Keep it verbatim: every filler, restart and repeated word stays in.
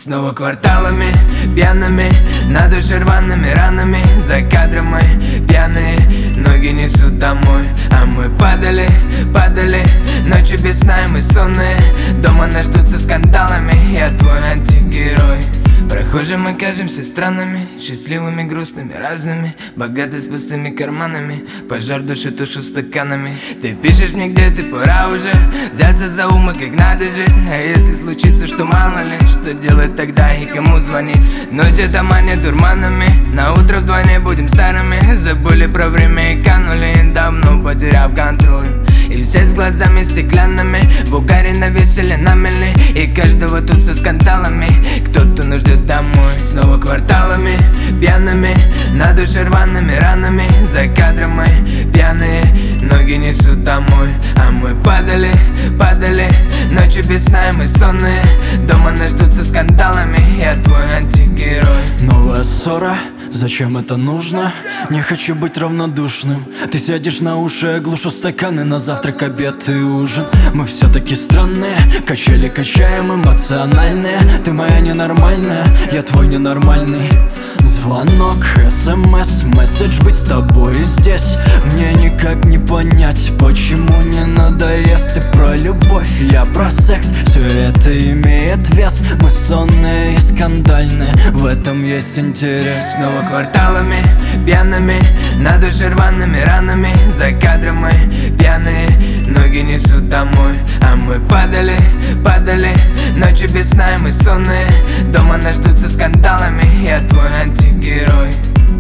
Снова кварталами, пьяными, на душе рваными ранами. За кадром мы пьяные, ноги несут домой. А мы падали, падали, ночью без сна и мы сонные. Дома нас ждут со скандалами, я твой антигерой. Прохожим мы кажемся странными, счастливыми, грустными, разными. Богаты с пустыми карманами, пожар душу тушу стаканами. Ты пишешь мне, где ты, пора уже взяться за ум и как надо жить. А если случится, что мало ли, что делать тогда и кому звонить? Ночь это мания дурманами, на утро вдвойне будем старыми. Забыли про время и канули, давно потеряв контроль. И все с глазами стеклянными, в угаре навесили на мели. И каждого тут со скандалами, кто-то нас ждет домой. Снова кварталами, пьяными, на душе рваными ранами. За кадром мы пьяные, ноги несут домой. А мы падали, падали, ночью без сна и мы сонные. Дома нас ждут со скандалами, я твой антигерой. Новая ссора, зачем это нужно? Не хочу быть равнодушным. Ты сядешь на уши, я глушу стаканы. На завтрак, обед и ужин. Мы все-таки странные, качели качаем эмоциональные. Ты моя ненормальная, я твой ненормальный. Звонок, смс, месседж, быть с тобой здесь. Мне никак не понять, почему не надоест. Ты про любовь, я про секс, все это имеет вес. Мы сонные и скандальные, в этом есть интерес. Снова кварталами, пьяными, на душе рваными ранами. За кадром мы пьяные, ноги несут домой. А мы падали, падали, ночью без сна и мы сонные. Дома нас ждут со скандалами, я твой антигерой.